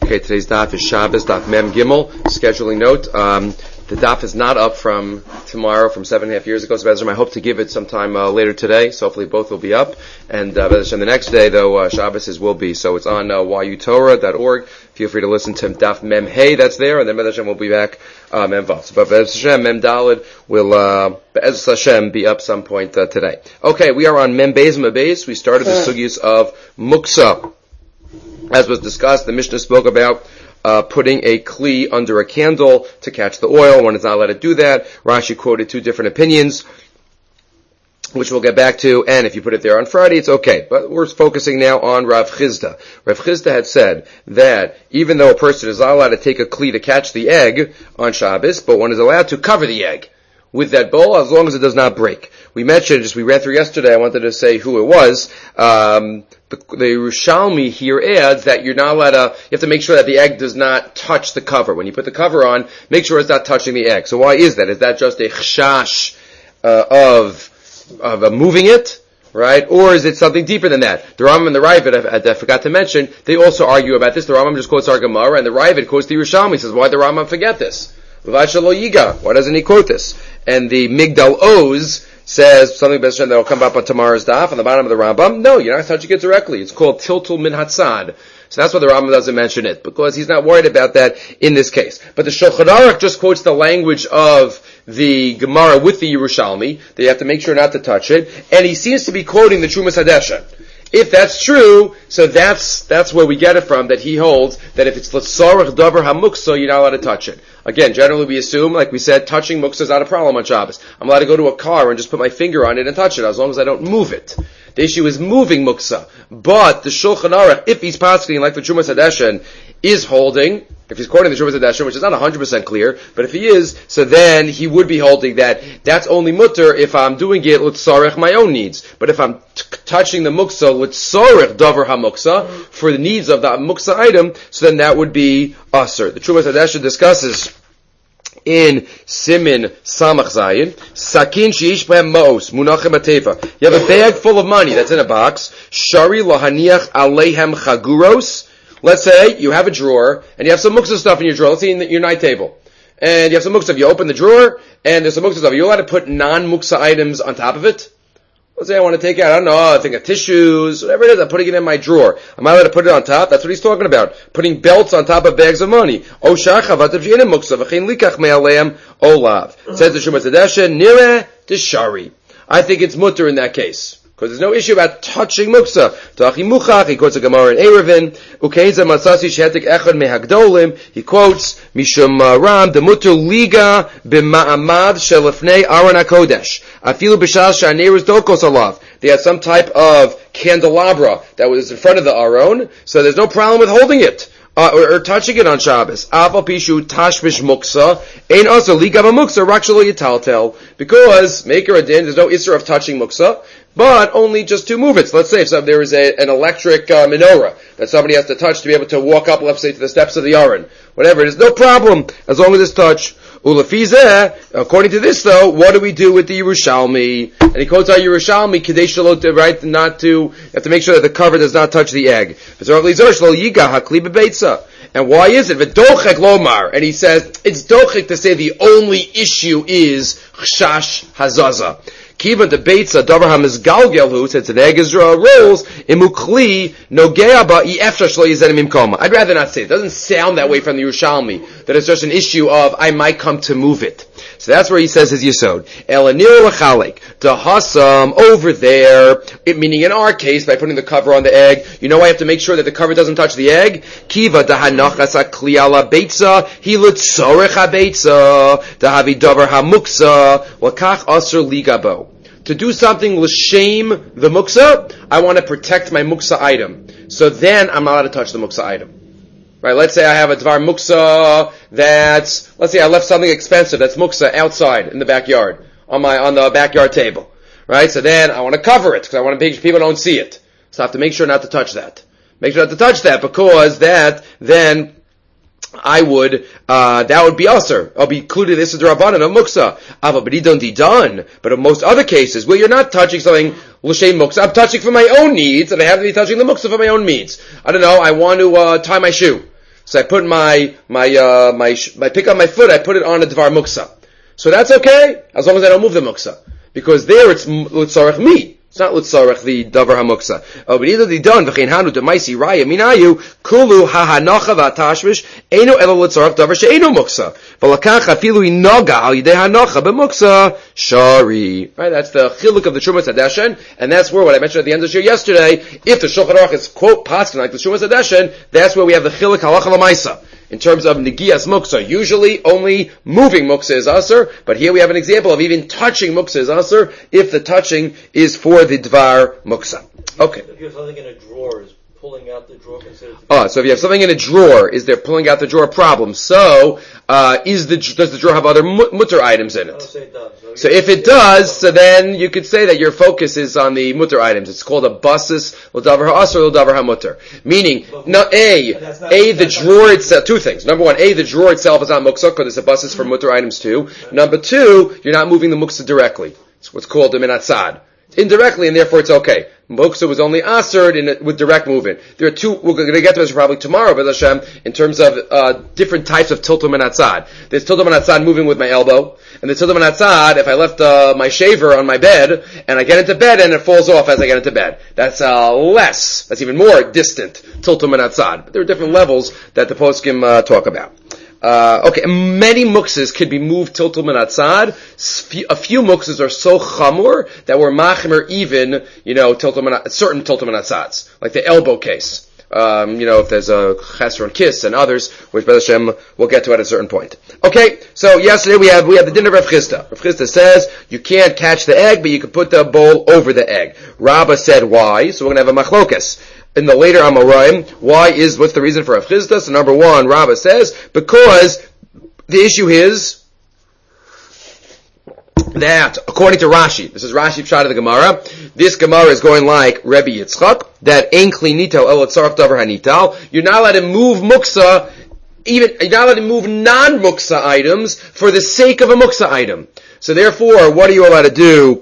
Okay, today's daf is Shabbos, daf Mem Gimel. Scheduling note, the daf is not up from tomorrow, from 7.5 years ago, so I hope to give it sometime later today, so hopefully both will be up. And the next day, though, Shabbos will be, so it's on yutorah.org. Feel free to listen to daf Mem Hey, that's there, and then Be'ez Hashem will be back Mem Vav. So, but Be'ez Hashem, Mem Daled will Be'ez Hashem be up some point today. Okay, we are on Mem Beis Mabez. We started the sugyas of Muksa. As was discussed, the Mishnah spoke about putting a kli under a candle to catch the oil. One is not allowed to do that. Rashi quoted two different opinions, which we'll get back to, and if you put it there on Friday, it's okay. But we're focusing now on Rav Chizda. Rav Chizda had said that even though a person is not allowed to take a kli to catch the egg on Shabbos, but one is allowed to cover the egg with that bowl as long as it does not break. We mentioned, just we ran through yesterday, I wanted to say who it was. The Yerushalmi here adds that you're not allowed to, you have to make sure that the egg does not touch the cover. When you put the cover on, make sure it's not touching the egg. So why is that? Is that just a chashash of moving it? Right? Or is it something deeper than that? The Rambam and the Raavad, I forgot to mention, they also argue about this. The Rambam just quotes our Gemara, and the Raavad quotes the Yerushalmi. He says, why did the Rambam forget this? Why doesn't he quote this? And the Migdal Oz says something that will come up on tomorrow's daf on the bottom of the Rambam. No, you're not touching it directly. It's called tiltul min hatzad. So that's why the Rambam doesn't mention it, because he's not worried about that in this case. But the Shulchan Aruch just quotes the language of the Gemara with the Yerushalmi. They have to make sure not to touch it. And he seems to be quoting the Trumas Hadesha. If that's true, so that's where we get it from, that he holds that if it's l'tzarech davar hamuksa, you're not allowed to touch it. Again, generally we assume, like we said, touching muksa is not a problem on Shabbos. I'm allowed to go to a car and just put my finger on it and touch it, as long as I don't move it. The issue is moving muksa. But the Shulchan Aruch, if he's passing like the Trumas Hadeshen, is holding, if he's quoting the Trumas Hadeshen, which is not 100% clear, but if he is, so then he would be holding that that's only mutter if I'm doing it l'tzarech my own needs. But if I'm touching the muksa l'tzarech davar hamuksa, for the needs of the muksa item, so then that would be usher. The Trumas Hadeshen discusses in Simin Samach Zayin, Sakin Sheish Behem Ma'os, Munachem Ateva. You have a bag full of money that's in a box, Shari Lahaniach Alehem Chaguros. Let's say you have a drawer, and you have some muksa stuff in your drawer. Let's say in your night table. And you have some muksa stuff. You open the drawer, and there's some muksa stuff. You're allowed to put non-muksa items on top of it? Let's say I want to take out, I don't know, I think of tissues, whatever it is, I'm putting it in my drawer. Am I allowed to put it on top? That's what he's talking about. Putting belts on top of bags of money. O shachav atav she'enim muksa v'chein likach me'aleim olav. Says the Shumas Hadesha, nireh d'shari. I think it's mutter in that case. Because there's no issue about touching muksa. Ta'achi muchach, he quotes a Gemara in Erevin. Ukeiza masasi shehetik echad mehagdolim. He quotes, Mishum Ram, the mutter liga b'ma'amad shelefnei aron HaKodesh. Afilu b'shas sha'neirus dokos alav. They had some type of candelabra that was in front of the aron, so there's no problem with holding it. Or touching it on Shabbos. Aval pishu tashmish muksa. Ein also liga b'muksa rak shelo yitaltel. Because, maker adin, there's no issur of touching muksa, but only just to move it. So let's say if there is an electric menorah that somebody has to touch to be able to walk up, let's say, to the steps of the Aron. Whatever it is, no problem, as long as it's touch. Ulafizeh, according to this though, what do we do with the Yerushalmi? And he quotes our Yerushalmi, Kadei Shalot, right, not to, you have to make sure that the cover does not touch the egg. And why is it? V'dochek lomar. And he says, it's dochek to say the only issue is chshash hazaza. Kiva debates a davar hamizgalgel who since an egg is rolls imukli nogea ba ifshar shlo yizenim imkoma. I'd rather not say it. It doesn't sound that way from the Yerushalmi that it's just an issue of I might come to move it. So that's where he says his yesod. Elanir lachalek dahasam over there. It meaning in our case by putting the cover on the egg. You know I have to make sure that the cover doesn't touch the egg. Kiva dahanachas akli ala beitza hilut sorech habeitza dahavi davar hamuksa wakach aser ligabo. To do something l'shame the muksa, I want to protect my muksa item. So then I'm not allowed to touch the muksa item. Right, let's say I have a dvar muksa let's say I left something expensive that's muksa outside in the backyard, on the backyard table. Right, so then I want to cover it, because I want to make sure people don't see it. So I have to make sure not to touch that. Make sure not to touch that, because that then I would, that would be usher. I'll be included this is the Rabbanan of Muksa. But he don't be done. But in most other cases, where you're not touching something, l'shem Muksa, I'm touching for my own needs, and I have to be touching the Muksa for my own needs. I don't know, I want to, tie my shoe. So I put my pick on my foot, I put it on a dvar muksa. So that's okay, as long as I don't move the muksa. Because there it's l'tzarech me. It's not l'tzarech the davar hamuksa. But either the done v'chein hanu demaisi raya minayu kulu hahanacha v'atashmish eno elo l'tzarech davar she'eno muksa v'lakach afilu inoga al yidei hanacha b'muksa shari. Right, that's the chiluk of the Trumas Hadeshen, and that's where what I mentioned at the end of the show yesterday. If the Shulchan Aruch is quote paskin like the Trumas Hadeshen, that's where we have the chiluk halacha l'maisa. In terms of Negias Muksa, usually only moving Muksa is Asr, but here we have an example of even touching Muksa is Asr, if the touching is for the Dvar Muksa. Okay. If you have something in a drawer, is pulling out the drawer considered? So if you have something in a drawer, is there pulling out the drawer problem? So, does the drawer have other mutter items in it? I'll say it does. So if it does, so then you could say that your focus is on the mutter items. It's called a basis l'davar ha'asr l'davar ha'mutter. Meaning, the drawer itself, two things. Number one, the drawer itself is not muksa, because it's a basis for mutter items too. Number two, you're not moving the muksa directly. It's what's called the minatzad. Indirectly, and therefore it's okay. Muksa was only asered with direct movement. There are two, we're going to get to this probably tomorrow, B'ez Hashem, in terms of different types of tiltum and atzad. There's tiltum and atzad moving with my elbow, and the tiltum and atzad, if I left my shaver on my bed, and I get into bed and it falls off as I get into bed. That's that's even more distant tiltum and atzad. But there are different levels that the poskim talk about. Many muksas could be moved tiltum and atzad. A few muksas are so chamur that we're machimer even, certain tiltum and atzads, like the elbow case. If there's a chesron and kiss and others, which B'ez Hashem we'll get to at a certain point. Okay, so yesterday we have the din of Rav Chisda. Rav Chisda says you can't catch the egg, but you can put the bowl over the egg. Rabbah said why? So we're going to have a machlokas in the later Amoraim. What's the reason for Rav Chisda? So number one, Rabbah says, because the issue is that, according to Rashi, this is Rashi Pshat of the Gemara, this Gemara is going like Rebbe Yitzchak, that ein kli nital el tzarech davar hanital. You're not allowed to move muksa, you're not allowed to move non-muksa items for the sake of a muksa item. So therefore, what are you allowed to do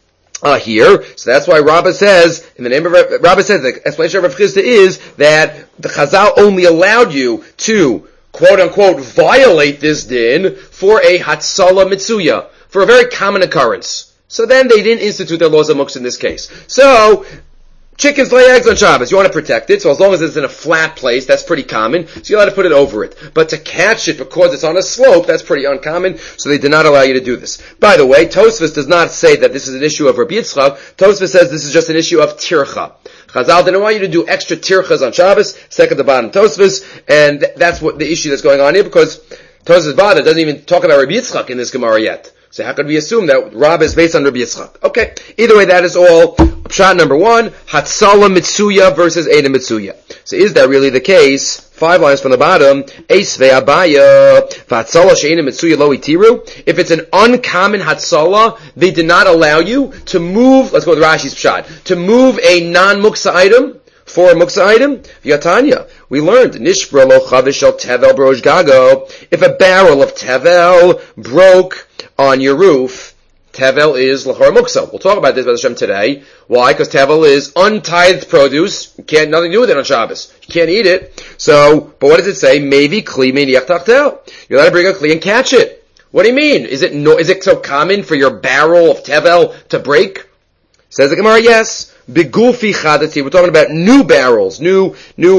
here? So that's why Rabbah says, in the name of Rabbah says, the explanation of Rav Chisda is that the Chazal only allowed you to, quote unquote, violate this din for a hatsala mitzuya, for a very common occurrence. So then they didn't institute their laws of muksa in this case. So, chickens lay eggs on Shabbos. You want to protect it, so as long as it's in a flat place, that's pretty common. So you're allowed to put it over it. But to catch it because it's on a slope, that's pretty uncommon, so they did not allow you to do this. By the way, Tosfos does not say that this is an issue of Rabbi Yitzchak. Tosfos says this is just an issue of tircha. Chazal didn't want you to do extra tirchas on Shabbos, second to bottom Tosfos, and that's what the issue that's going on here, because Tosfos Bada doesn't even talk about Rabbi Yitzchak in this Gemara yet. So how could we assume that Rabbah is based on Rabbi Yitzchak? Okay. Either way, that is all. Pshat number one, Hatsala Mitsuya versus Eina Mitsuya. So is that really the case? 5 lines from the bottom. Eisve Abaya, Hatsala She'eina Mitsuya Lo Itiru. If it's an uncommon Hatsala, they did not allow you to move, let's go with Rashi's Pshat, to move a non-muksa item for a muksa item. Yatanya, we learned, Nishbra Lo Chavish El Tevel Broj Gago. If a barrel of Tevel broke on your roof, Tevel is L'chor Muksa. We'll talk about this, B'ez Hashem, today. Why? Because Tevel is untithed produce. You can't, nothing to do with it on Shabbos. You can't eat it. So, but what does it say? Maybe Kli Meiniach Tachtel. You're allowed to bring a Kli and catch it. What do you mean? Is it so common for your barrel of Tevel to break? Says the Gemara, yes. Begufi Chadati. We're talking about new barrels, new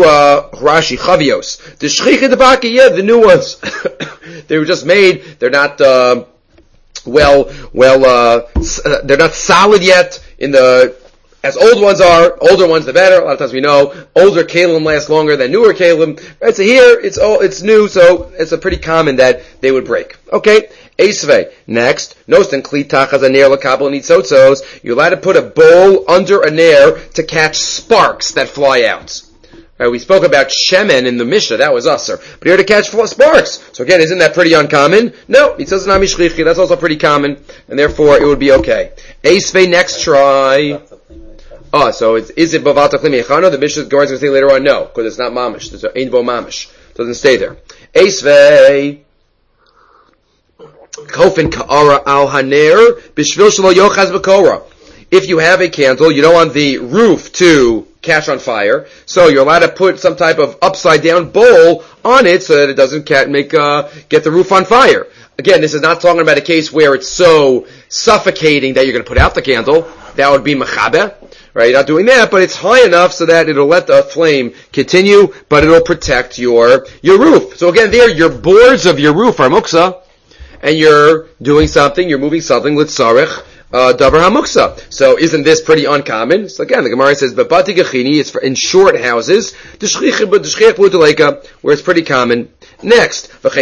Rashi Chavios. The Shchicha Debaki, yeah, the new ones. They were just made. They're not, they're not solid yet as old ones are. Older ones the better. A lot of times we know older kalim last longer than newer kalim. Right, so here it's new, so it's a pretty common that they would break. Okay. Eisve. Next, Nosten Kli Tachas Aner L'Kabel Nitzotzos. You're allowed to put a bowl under a nair to catch sparks that fly out. Right, we spoke about shemen in the Mishnah, that was usher. But here to catch sparks. So again, isn't that pretty uncommon? No, it says Nami Shchichi, that's also pretty common, and therefore it would be okay. Eisve, next try. So is it Bavata Kli Mechano? The Mishnah is going to say later on, no, because it's not Mamish. There's ain't Bo Mamish. It doesn't stay there. Eisve. Kofen Ka'ara Al Haner, Bishvil Shelo Yochaz B'Kora. If you have a candle, you don't want the roof to catch on fire. So you're allowed to put some type of upside down bowl on it so that it doesn't get the roof on fire. Again, this is not talking about a case where it's so suffocating that you're going to put out the candle. That would be mechabe. Right, you're not doing that, but it's high enough so that it'll let the flame continue, but it'll protect your roof. So again, there, your boards of your roof are muksa, and you're doing something, you're moving something with sarich, davar hamuksa. So isn't this pretty uncommon? So again, the Gemara says, "B'bati gechini," it's in short houses, where it's pretty common. Next, if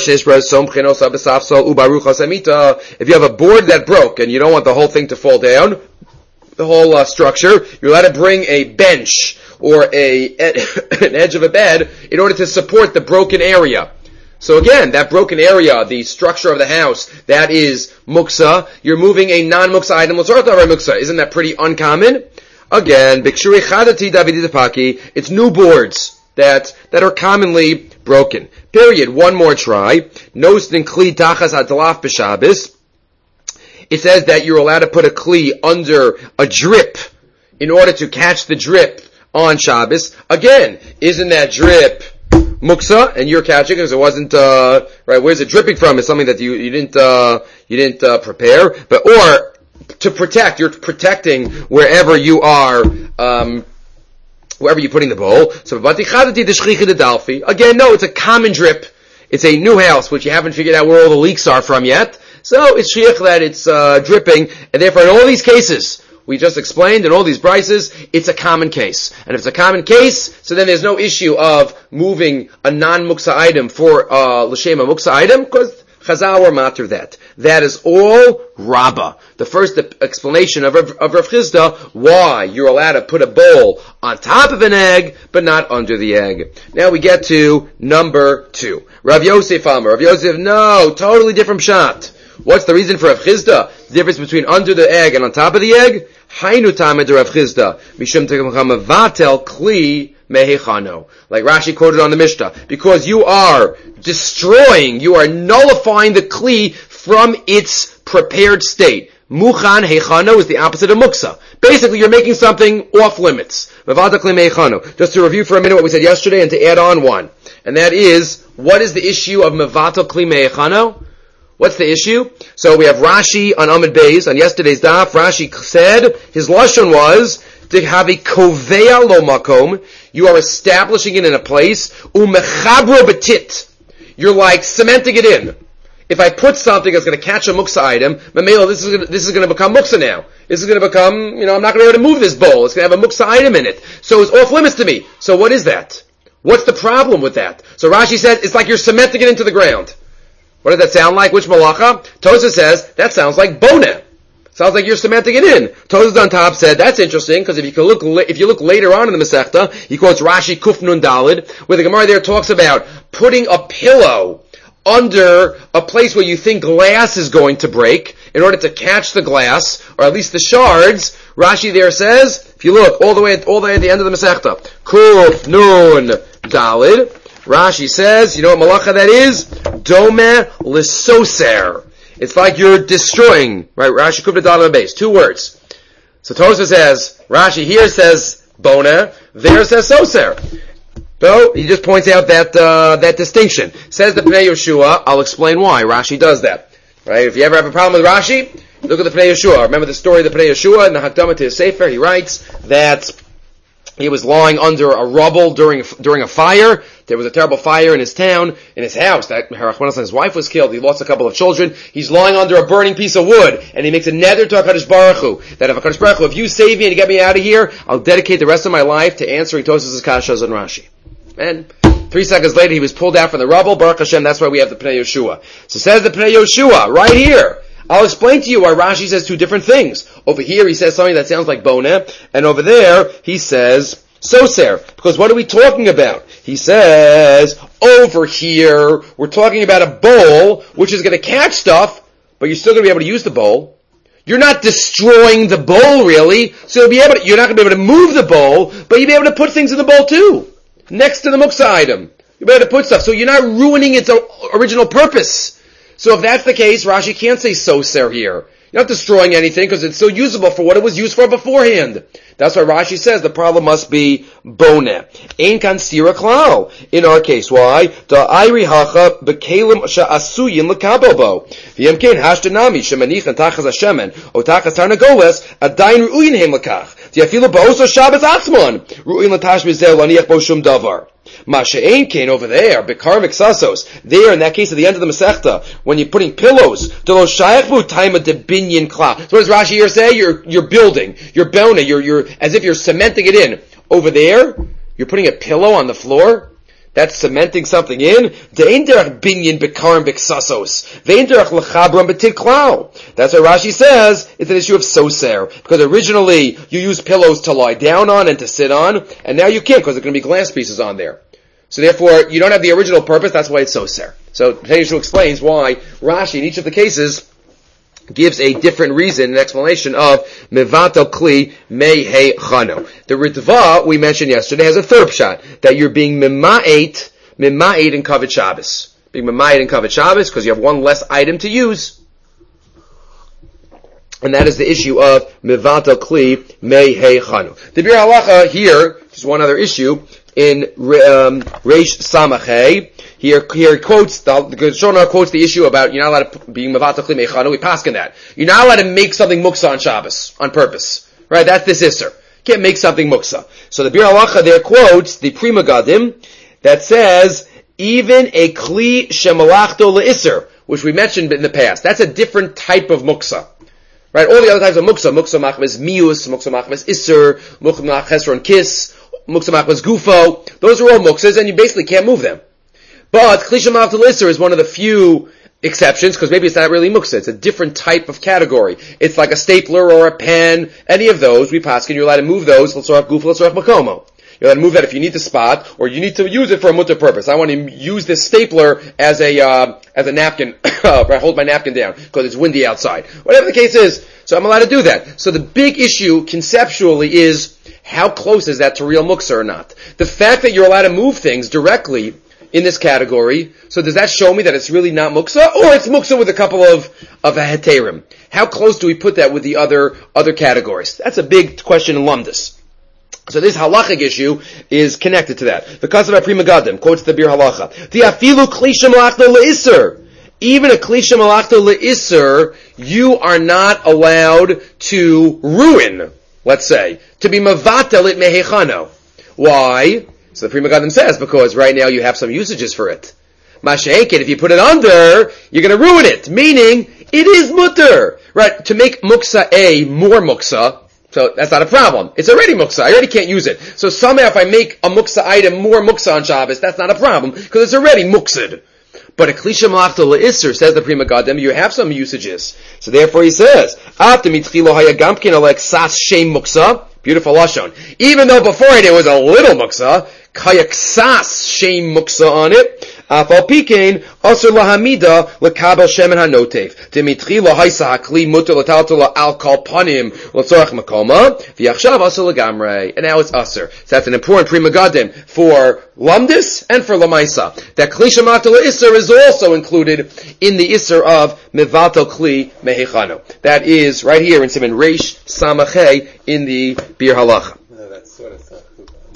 you have a board that broke and you don't want the whole thing to fall down, the whole structure, you're allowed to bring a bench or an edge of a bed in order to support the broken area. So again, that broken area, the structure of the house, that is muksa. You're moving a non-muksa item. Isn't that pretty uncommon? Again, it's new boards that are commonly broken. Period. One more try. It says that you're allowed to put a kli under a drip in order to catch the drip on Shabbos. Again, isn't that drip muksa? And you're catching it because it wasn't, right, where's it dripping from? It's something that you didn't prepare. But, or, to protect, you're protecting wherever you are, wherever you're putting the bowl. So, again, no, it's a common drip. It's a new house, which you haven't figured out where all the leaks are from yet. So it's shiach that it's dripping, and therefore in all these cases, we just explained, in all these brises, it's a common case. And if it's a common case, so then there's no issue of moving a non-muksa item for l'shem a muksa item, because Chazal were matter that. That is all Rabbah. The first explanation of Rav Chisda, why you're allowed to put a bowl on top of an egg, but not under the egg. Now we get to number 2. Rav Yosef Amar. Rav Yosef, no, totally different shot. What's the reason for Rav Chisda? The difference between under the egg and on top of the egg? Hainu tamed Rav Chisda. Mishum tekamav kli mehechano. Like Rashi quoted on the Mishnah. Because you are destroying, you are nullifying the kli from its prepared state. Muchan hechano is the opposite of muksa. Basically, you're making something off limits. Mevata kli mehechano. Just to review for a minute what we said yesterday and to add on one. And that is, what is the issue of mevata kli mehechano? What's the issue? So we have Rashi on Amud Beis, on yesterday's daf. Rashi said, his lashon was, to have a kovea lo makom, you are establishing it in a place, umechabro betit, you're like cementing it in. If I put something that's going to catch a muksa item, mamela, this is going to become muksa now. This is going to become, I'm not going to be able to move this bowl. It's going to have a muksa item in it. So it's off limits to me. So what is that? What's the problem with that? So Rashi says, it's like you're cementing it into the ground. What does that sound like? Which malacha? Tosa says, that sounds like boneh. Sounds like you're cementing it in. Tosa on top said, that's interesting, because if you look later on in the Masechta, he quotes Rashi Kuf Nun Dalid, where the Gemara there talks about putting a pillow under a place where you think glass is going to break, in order to catch the glass, or at least the shards. Rashi there says, if you look all the way at the end of the Masechta, Kuf Nun Dalid, Rashi says, you know what malacha that is? Dome lisoser. It's like you're destroying, right? Rashi Kuf Daled base. 2 words. So Tosa says, Rashi here says bona, there says soser. So he just points out that distinction. Says the Pnei Yeshua, I'll explain why Rashi does that. Right? If you ever have a problem with Rashi, look at the Pnei Yeshua. Remember the story of the Pnei Yeshua in the Hakdama to his Sefer? He writes that he was lying under a rubble during a fire. There was a terrible fire in his town, in his house. His wife was killed. He lost a couple of children. He's lying under a burning piece of wood, and he makes a neder to HaKadosh Baruch Hu, that if HaKadosh Baruch Hu, if you save me and get me out of here, I'll dedicate the rest of my life to answering Tosas' Kashas and Rashi. And 3 seconds later, he was pulled out from the rubble. Baruch Hashem, that's why we have the Pnei Yeshua. So says the Pnei Yeshua, right here. I'll explain to you why Rashi says 2 different things. Over here, he says something that sounds like boneh, and over there, he says soser. Because what are we talking about? He says, over here, we're talking about a bowl, which is going to catch stuff, but you're still going to be able to use the bowl. You're not destroying the bowl, really, so you're not going to be able to move the bowl, but you'll be able to put things in the bowl, too. Next to the muksa item. You'll be able to put stuff, so you're not ruining its original purpose. So if that's the case, Rashi can't say soser here. You're not destroying anything because it's still usable for what it was used for beforehand. That's why Rashi says the problem must be boneh. Ein kan stira klal. In our case, why? Da ayri hacha bekelim she'asuyin lekabel bo. V'yem kein hashtanami shemanichan tachas hashemen o tachas tarnagoles adayin ru'uyin hem lekach. V'yafilu ba'oso Shabbos atzmon ru'uyin latash mizel laniach bo shum davar. Masha'ein kain over there, Bekar Mixasos, there in that case at the end of the Masechta, when you're putting pillows, Delo Shayachbu Taima de Binyan Kla. So what does Rashi here say? You're building, you're bona, you're as if you're cementing it in. Over there, you're putting a pillow on the floor. That's cementing something in. De'ein derech binyan Bekar Mixasos. Ve'ein derech L'chabram B'tid Klau. That's what Rashi says. It's an issue of soser. Because originally you used pillows to lie down on and to sit on, and now you can't because there's going to be glass pieces on there. So therefore, you don't have the original purpose, that's why it's soser. So Yeshua explains why Rashi, in each of the cases, gives a different reason, an explanation of mevatel kli mehei chano. The Ritva, we mentioned yesterday, has a third shot, that you're being mima'et in Kavod Shabbos. Being mima'et in Kavod Shabbos, because you have one less item to use. And that is the issue of mevatel kli mehei chano. The Bir Halacha here, just one other issue, in Reish Samachay, here quotes the Shona quotes the issue about you're not allowed to be mevatel kli meichano. We paskin that you're not allowed to make something muksa on Shabbos on purpose, right? That's this isser. You can't make something muksa. So the Bir Halacha there quotes the Pri Megadim that says even a kli shemalachto leisser, which we mentioned in the past. That's a different type of muksa. Right? All the other types of muksa machmes mius, muksa machmes isser, muksa machmes ron kiss, muksa machmes gufo, those are all muksas, and you basically can't move them. But kli shemalachto leisser is one of the few exceptions, because maybe it's not really muksa, it's a different type of category. It's like a stapler or a pen, any of those, we paskin, you're allowed to move those, let's rock gufo, let's rock makomo. You're allowed to move that if you need the spot, or you need to use it for a mutter purpose. I want to use this stapler as a napkin, I hold my napkin down, because it's windy outside. Whatever the case is, so I'm allowed to do that. So the big issue, conceptually, is how close is that to real muksa or not? The fact that you're allowed to move things directly in this category, so does that show me that it's really not muksa, or it's muksa with a couple of heterim? How close do we put that with the other categories? That's a big question in Lumdus. So this halachic issue is connected to that. The Kasav Pri Megadim quotes the Bir Halacha. The afilu kli shemalachto leisser. Even a kli shemalachto leisser, you are not allowed to ruin, let's say, to be mevatel it mehechano. Why? So the Pri Megadim says, because right now you have some usages for it. Masha'enkin, if you put it under, you're going to ruin it. Meaning, it is mutter. Right? To make muksa more muksa, so that's not a problem. It's already muksa. I already can't use it. So somehow if I make a muksa item more muksa on Shabbos, that's not a problem, because it's already muksad. But a kli shemalachto leisser, says the Pri Megadim, you have some usages. So therefore he says, after mitchilo haya gamkin alek sas shem muksa, beautiful lashon. Even though before it was a little muksa, kayak sas shem muksa on it, afal pikein asur lahamida lekabel shemen hanotev. Dimitri lahaisa hakli muter lataltula al kal panim l'tzorach makoma v'yachshav asur legamrei. And now it's asur. So that's an important Pri Megadim for Lumdus and for Lamaisa. That kli shemalachto leisser is also included in the isser of mevatel kli mehechano. That is right here in Siman Reish Samachay in the Bir Halacha. No, that's sort of stuff.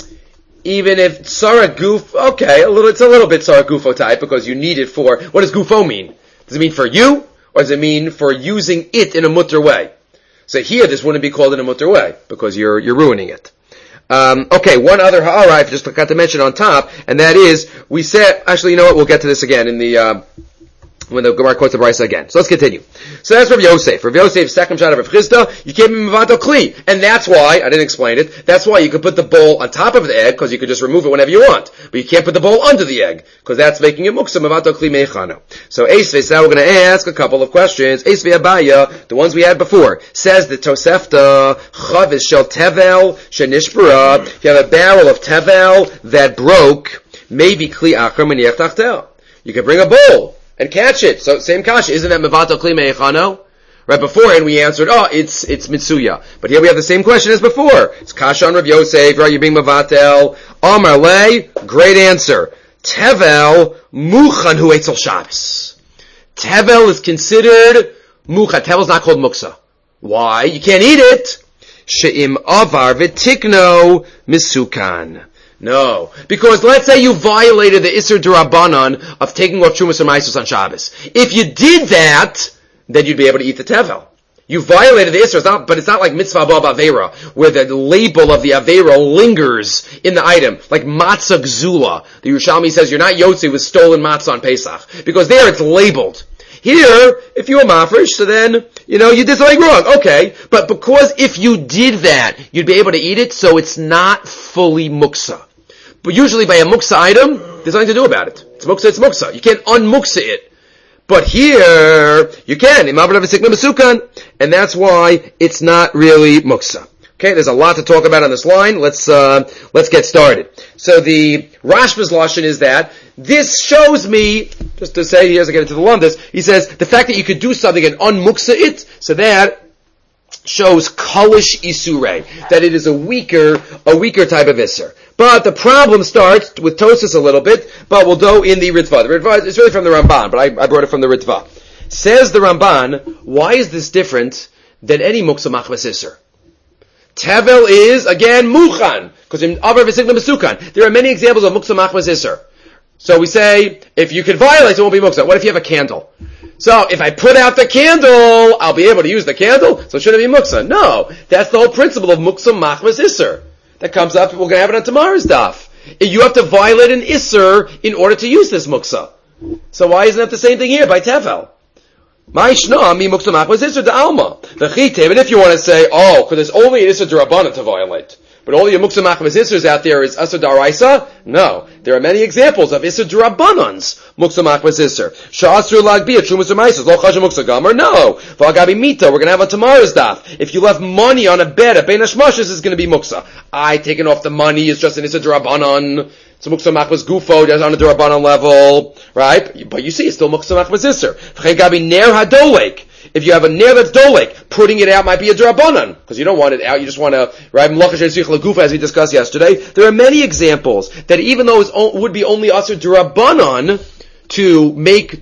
Even if Tzara Guf, okay, it's a little bit Tzara Gufo type, because you need it for, what does Gufo mean? Does it mean for you, or does it mean for using it in a mutter way? So here, this wouldn't be called in a mutter way, because you're ruining it. Okay, one other ha'ara I just forgot to mention on top, and that is, we said, actually, you know what, we'll get to this again in the, when the Gemara quotes the Brisa again. So let's continue. So that's Rav Yosef. Rav Yosef's second shot of Rav Chisda, you can't be mevatel kli. And that's why, I didn't explain it, that's why you could put the bowl on top of the egg, because you could just remove it whenever you want. But you can't put the bowl under the egg, because that's making it muksa mevatel kli meichano. So Eisves, now we're going to ask a couple of questions. Eisve Abaya, the ones we had before, says the Tosefta, chavis shel tevel shenishbara, if you have a barrel of tevel that broke, maybe kli achar maniach tachtel. You could bring a bowl and catch it. So same kasha, isn't that mevatel kli meichano? Right before, and we answered, it's mitsuya. But here we have the same question as before. It's kasha on Rav Yosef, right? You're being mevatel. Amar le, great answer. Tevel muchan hu etzel Shabbos. Tevel is considered Mucha, tevel's not called muksa. Why? You can't eat it. She'im avar v'tikno misukan. No. Because let's say you violated the Isser D'Rabbanan of taking off Trumas or Maisos on Shabbos. If you did that, then you'd be able to eat the tevel. You violated the Isser, but it's not like mitzvah above Aveira, where the label of the Aveira lingers in the item, like matzah gzula. The Yerushalmi says you're not Yotzi with stolen matzah on Pesach. Because there it's labeled. Here, if you were mafresh, so then, you did something wrong. Okay. But because if you did that, you'd be able to eat it, so it's not fully muksa. But usually by a muksa item, there's nothing to do about it. It's muksa. You can't unmuksa it. But here, you can. And that's why it's not really muksa. Okay, there's a lot to talk about on this line. Let's get started. So the Rashba's lashon is that this shows me, just to say, he doesn't get into the lumdus, he says, the fact that you could do something and unmuksa it, so that shows kalish isurei, that it is a weaker type of isser. But the problem starts with Tosas a little bit, but we'll go in the Ritva. The Ritva is really from the Ramban, but I brought it from the Ritva. Says the Ramban, why is this different than any muksa machmas isser? Tevel is, again, muchan, because in Avar v'Signa Mesukan, there are many examples of muksa machmas isser. So we say, if you can violate, it won't be muksa. What if you have a candle? So, if I put out the candle, I'll be able to use the candle, so shouldn't it be muksa? No. That's the whole principle of muksa machmas isser. That comes up, we're going to have it on tomorrow's daf. You have to violate an isser in order to use this muksa. So why isn't that the same thing here by tevel? Ma'ishna mi muksa machmas isser de alma. V'chitev, and if you want to say, because there's only an isser d'Rabbanan to violate, but all your muksa machmas issers out there is asur d'oraisa? No. There are many examples of isser d'Rabbanans, muksa machmas isser. Sha'asur lagbiyah, trumas u'maisas, lo chashem muksa gomer? No. V'agabi mita, we're going to have on tomorrow's daf. If you left money on a bed at bein hashmashas, is going to be muksa. Taking off the money is just an isser d'Rabbanan. It's a muksa machmas gufo, that's on a d'Rabbanan level, right? But you see, it's still muksa machmas isser. V'chegabi ner hadolek. If you have a ner that's dolek, putting it out might be a d'Rabbanan, because you don't want it out, you just want to, right, as we discussed yesterday. There are many examples that even though it would be only asur d'Rabbanan to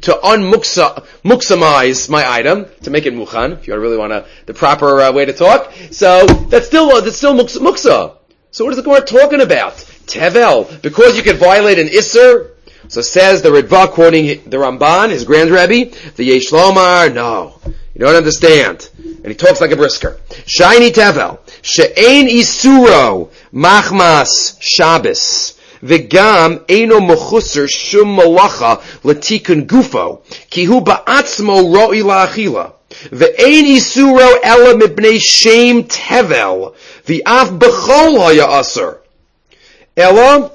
unmuksamize my item, to make it muchan, if you really want the proper way to talk. So, that's still muksa. So what is the Gemara talking about? Tevel, because you can violate an isser. So says the Ritva, quoting the Ramban, his grand Rebbe, the Yesh Lomar, no, you don't understand. And he talks like a brisker. Shiny Tevel, she'ein isuro machmas Shabbos, v'gam eino mechusser shum malacha latikun gufo, ki hu ba'atzmo ro'i la'achila, v'ein isuro ela mibnei shem Tevel, v'af b'chol haya aser. Ela,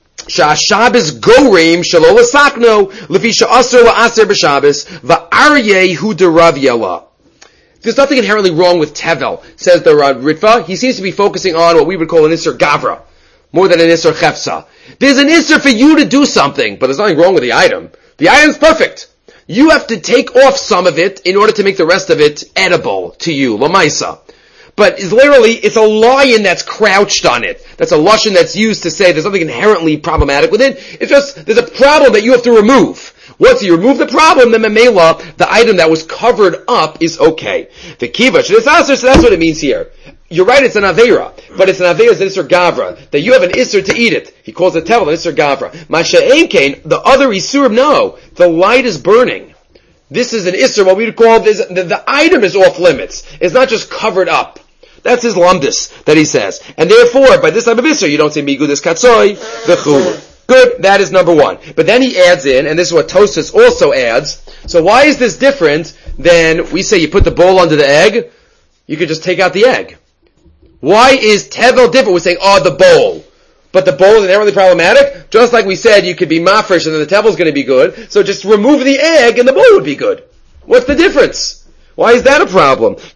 Shabbos goreim shelo l'sakno lefi she'aser la'aser b'Shabbos va'aryeh hu derav yela. There's nothing inherently wrong with tevel, says the Ritva. He seems to be focusing on what we would call an isser gavra, more than an isser chefsa. There's an isser for you to do something, but there's nothing wrong with the item. The item's perfect. You have to take off some of it in order to make the rest of it edible to you, l'maisa. But it's a lion that's crouched on it. That's a lashon that's used to say there's something inherently problematic with it. It's just, there's a problem that you have to remove. Once you remove the problem, then memela, the item that was covered up is okay. The kiva, so that's what it means here. You're right, it's an aveira, but it's an aveira, it's an isser gavra, that you have an isser to eat it. He calls it tevel, an isser gavra. Masha'en kain, the other isurim, no, the light is burning. This is an isser, what we would call this, the item is off limits. It's not just covered up. That's his lumdus that he says. And therefore, by this type of isser, you don't say migudis katsoi, v'chulu. Good, that is number one. But then he adds in, and this is what Tosas also adds, so why is this different than, we say you put the bowl under the egg, you could just take out the egg. Why is tevel different? We're saying, the bowl. But the bowl is inherently problematic? Just like we said, you could be mafresh and then the tevel's going to be good, so just remove the egg and the bowl would be good. What's the difference? Why is that a problem? What's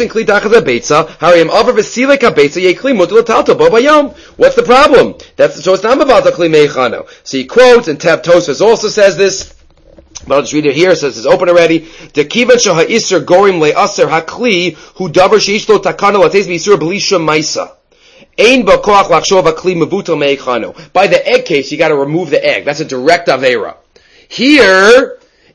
the problem? So it's not about the kli meichano. So he quotes, and Tev Tosfos also says this, but I'll just read it here, it says it's open already. The kivat shah isser gorim le'aser hakli hu davar sheish lo takana lates b'isur b'lishum maisa. Ein b'koach lachshov hakli mevutal meichano. By the egg case, you got to remove the egg. That's a direct avera. Here,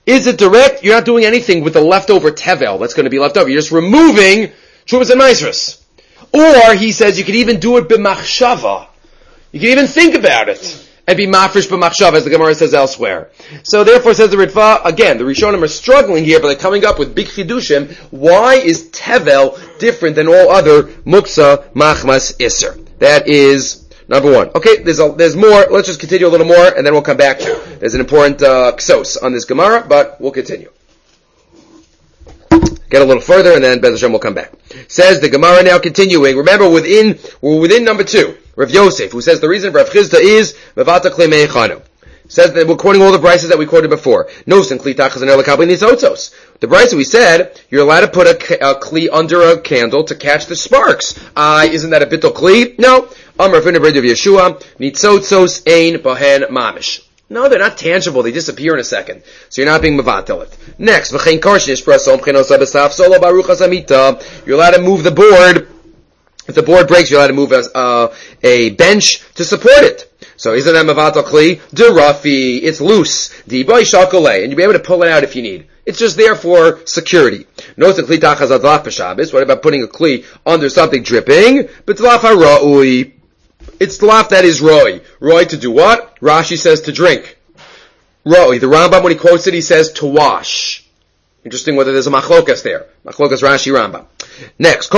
Is it direct? You're not doing anything with the leftover tevel that's going to be left over. You're just removing Trumas and Maasros. Or, he says, you could even do it b'machshava. You can even think about it and be mafresh b'machshava, as the Gemara says elsewhere. So therefore, says the Ritva, again, the Rishonim are struggling here, but they're coming up with big chidushim. Why is tevel different than all other muksa, machmas, iser? That is number one. Okay, there's more. Let's just continue a little more, and then we'll come back to it. There's an important ksos on this Gemara, but we'll continue. Get a little further, and then Bez Hashem will come back. Says the Gemara now continuing. Remember, we're within number 2. Rav Yosef, who says the reason for Rav Chizda is Mevata Kli Meichanu. Says that we're quoting all the brises that we quoted before. Nosen Kli Tachas and Erlakabli Nisotzos. The brisa we said, you're allowed to put a Kli under a candle to catch the sparks. Isn't that a bittul Kli? No. Amar Fina Bred of Yeshua, Nitzotzos Ein Bohen Mamish. No, they're not tangible. They disappear in a second. So you're not being mevatel it. Next, v'chein karshin espresso mchenos abasaf solo baruchas amita. You're allowed to move the board. If the board breaks, you're allowed to move a bench to support it. So isn't that mevatel kli? Derafi. It's loose. Dibai shakolei. And you'll be able to pull it out if you need. It's just there for security. Notice kli tachas adlaf b'shabes. What about putting a kli under something dripping? B'tlaf ha'ra'ui. It's tlaf that is roi. Roi to do what? Rashi says to drink. Roi. The Rambam, when he quotes it, he says to wash. Interesting whether there's a machlokas there. Machlokas Rashi Rambam. Next.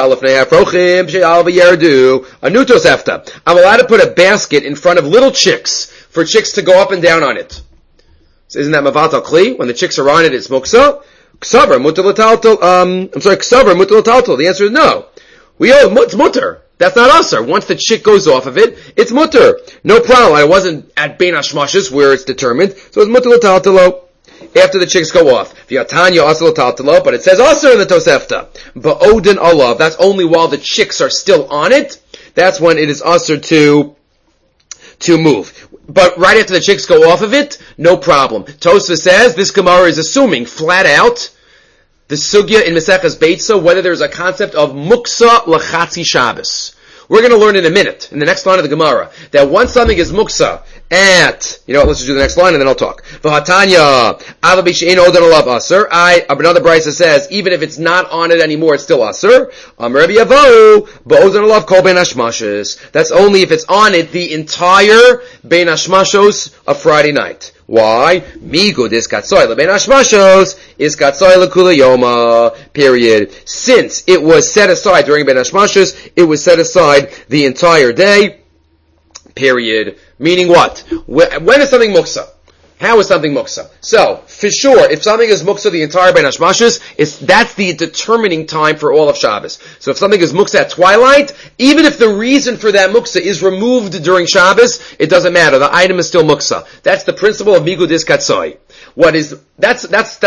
Anutos efta. I'm allowed to put a basket in front of little chicks for chicks to go up and down on it. So isn't that mavatal kli? When the chicks are on it, it's muksa. Ksavar mutal l'taltal. Ksavar mutal l'taltal. The answer is no. It's mutter. That's not usher. Once the chick goes off of it, it's mutter. No problem. I wasn't at Bein Hashmashos where it's determined, so it's mutter l'taltalo. After the chicks go off. V'yatanya asr l'taltalo, but it says usher in the Tosefta. Ba'odin alav. That's only while the chicks are still on it. That's when it is usher to move. But right after the chicks go off of it, no problem. Tosfos says this Gemara is assuming flat out the sugya in Maseches Beitza, whether there's a concept of muksa l'chatzi Shabbos. We're going to learn in a minute, in the next line of the Gemara, that once something is muksa let's just do the next line and then I'll talk. V'hatanya, alabi she'ein odan alav aser. Another brisa says, even if it's not on it anymore, it's still aser. Rabbi Yavo, ba'odan alav kol bein hashmashos. That's only if it's on it the entire bein hashmashos of Friday night. Why? Migud is katsoy lebein hashmashos is katsoy lekula yoma. Period. Since it was set aside during bein hashmashos, it was set aside the entire day. Period. Meaning what? When is something muksa? How is something muksa? So, for sure, if something is muksa the entire Bein Hashmashos, that's the determining time for all of Shabbos. So if something is muksa at twilight, even if the reason for that muksa is removed during Shabbos, it doesn't matter. The item is still muksa. That's the principle of Migudis Katsoi. That's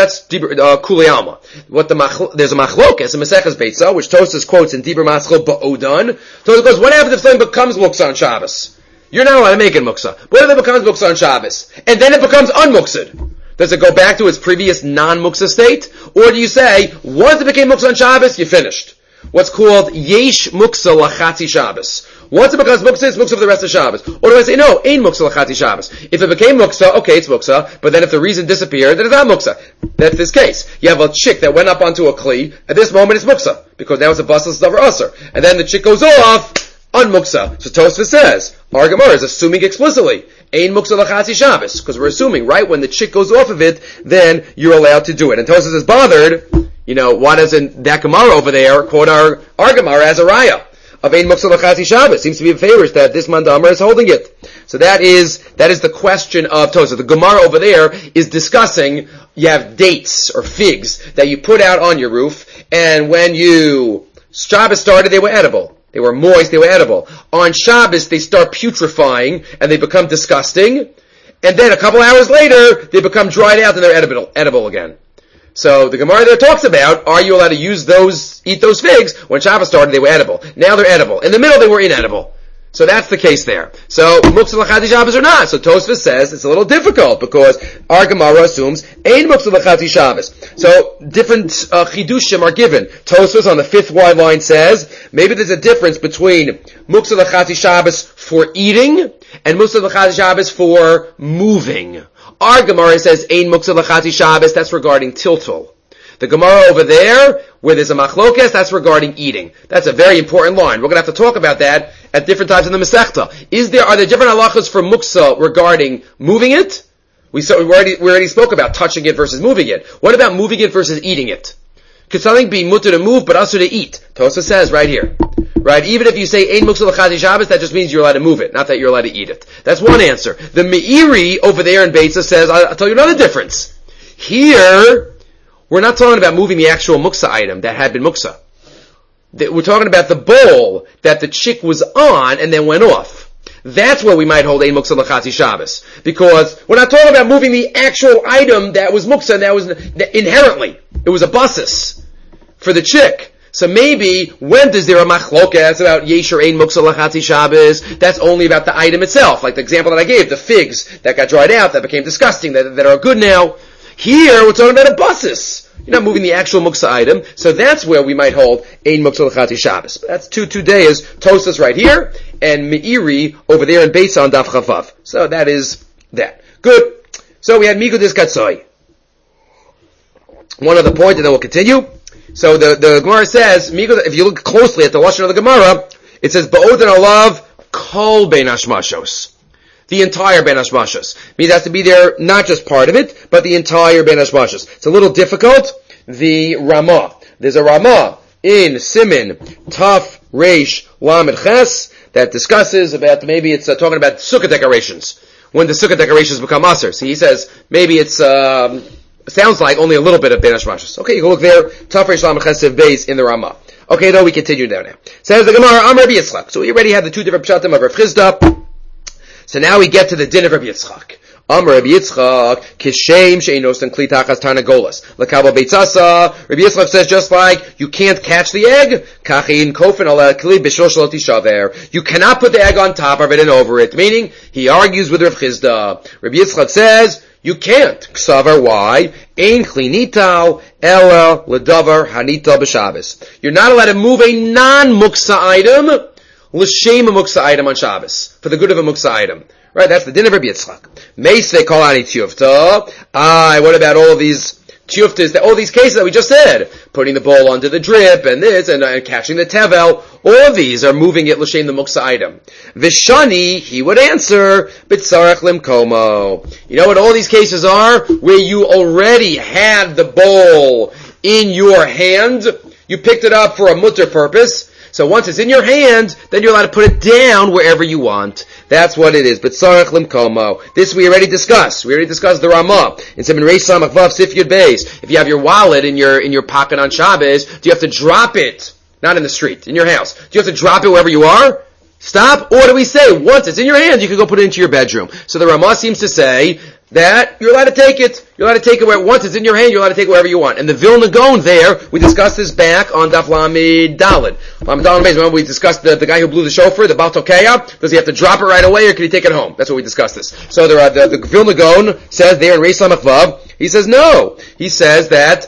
Kulei Alma. There's a machlokas in Maseches Beitza, which Tosfos quotes in Dibur Maschil Ba'odan. Tosfos goes, what happens if something becomes muksa on Shabbos? You're not allowed to make it muksa. What if it becomes muksa on Shabbos? And then it becomes unmuksad? Does it go back to its previous non-muksa state? Or do you say, once it became muksa on Shabbos, you're finished? What's called yesh muksa lachatzi Shabbos. Once it becomes muksa, it's muksa for the rest of Shabbos. Or do I say, no, ain't muksa lachatzi Shabbos. If it became muksa, okay, it's muksa, but then if the reason disappeared, then it's not muksa. That's this case. You have a chick that went up onto a kli, at this moment it's muksa, because now it's a basal davar aser. And then the chick goes off, unmuksa. So Tosfos says, our Gemara is assuming explicitly, ein muksa lachatzi Shabbos, because we're assuming, right, when the chick goes off of it, then you're allowed to do it. And Tosfos is bothered, why doesn't that Gemara over there quote our Gemara as a raya of ein muksa lachatzi Shabbos? Seems to be favorites that this mandamar is holding it. So that is the question of Tosfos. The Gemara over there is discussing, you have dates or figs that you put out on your roof, and when Shabbos started, they were edible. They were moist, they were edible. On Shabbos, they start putrefying, and they become disgusting. And then a couple hours later, they become dried out, and they're edible again. So the Gemara there talks about, are you allowed to eat those figs? When Shabbos started, they were edible. Now they're edible. In the middle, they were inedible. So that's the case there. So, muksa l'chati Shabbos or not? So Tosfos says it's a little difficult because our Gemara assumes ein muksa l'chati Shabbos. So different chidushim are given. Tosfos on the 5th wide line says maybe there's a difference between muksa l'chati Shabbos for eating and muksa l'chati Shabbos for moving. Our Gemara says, Ein Muksa L'Chatzi Shabbos, that's regarding tiltul. The Gemara over there, where there's a machlokes, that's regarding eating. That's a very important line. We're going to have to talk about that at different times in the Masechta. Are there different halachas for muksa regarding moving it? We already spoke about touching it versus moving it. What about moving it versus eating it? Could something be mutter to move, but also to eat? Tosa says right here. Right? Even if you say Ein Muksa L'Chatzi Shabbos, that just means you're allowed to move it, not that you're allowed to eat it. That's one answer. The Meiri over there in Beitza says, I'll tell you another difference. Here, we're not talking about moving the actual muksa item that had been muksa. We're talking about the bowl that the chick was on and then went off. That's where we might hold Ein Muksa L'Chatzi Shabbos. Because we're not talking about moving the actual item that was muksa and that was inherently. It was a basis for the chick. So maybe, when is there a machlokas about Yesh or Ein Muksa L'Chatzi Shabbos? That's only about the item itself. Like the example that I gave, the figs that got dried out, that became disgusting, that are good now. Here, we're talking about a basis. You're not moving the actual muksa item, so that's where we might hold Ein Muksa L'Chatzi Shabbos. That's two days, Tosas right here, and Meiri over there in Beitza on Daf Chavav. So that is that. Good. So we had Migudis Katsoi. One other point, and then we'll continue. So the Gemara says, if you look closely at the lashon of the Gemara, it says, Ba'odan alav kol bein hashmashos. The entire Ben Hashmashos. Means it has to be there, not just part of it, but the entire Ben Hashmashos. It's a little difficult. The Ramah. There's a Ramah in Simin, Taf, Reish, Lamed Ches, that discusses about, maybe it's talking about sukkah decorations. When the sukkah decorations become aser. So he says, maybe it's, sounds like only a little bit of Ben Hashmashos. Okay, you can look there, Taf, Reish, Lamed Ches, Beis in the Ramah. Okay, though we continue down now. Says the Gemara, Amar Rabbi Yitzchak. So we already have the two different pshatim of Rav Chisda. So now we get to the din of Rabbi Yitzchak. Amar Rabbi Yitzchak, kishem she'enos and kli tachas tarnagolas. L'kabel beitzasa. Rabbi Yitzchak says just like you can't catch the egg, kachin kofen ala kli b'shol shelo tishaver. You cannot put the egg on top of it and over it. Meaning, he argues with Rav Chisda. Rabbi Yitzchak says you can't. Ksavar, why? Ein kli nital ela ledavar hanital b'Shabbos. You're not allowed to move a non-muksa item. L'shem a muksa item on Shabbos. For the good of a muksa item. Right, that's the din of Rabbi Yitzchak. Meisve kol ani tiyufta. What about all these tiyuftas, all these cases that we just said? Putting the bowl under the drip, and this, and catching the tevel. All of these are moving it l'shem the muksa item. Vishani, he would answer, b'tzarech limkomo. You know what all these cases are? Where you already had the bowl in your hand. You picked it up for a mutter purpose. So once it's in your hand, then you're allowed to put it down wherever you want. That's what it is. But Sarach Limkomo. This we already discussed. We already discussed the Ramah. In Siman Reish Samach Vav Sif Yud Beis. If you have your wallet in your pocket on Shabbos, do you have to drop it? Not in the street, in your house. Do you have to drop it wherever you are? Stop? Or do we say, once it's in your hand, you can go put it into your bedroom? So the Ramah seems to say that you're allowed to take it. You're allowed to take it once it's in your hand, you're allowed to take it wherever you want. And the Vilna Gaon there, we discussed this back on Daf Lamed Daled. Lamed Daled, remember we discussed the guy who blew the shofar, the Baal Tokeya. Does he have to drop it right away or can he take it home? That's what we discussed this. So the Vilna Gaon says there in Reish Samach Vav, he says no. He says that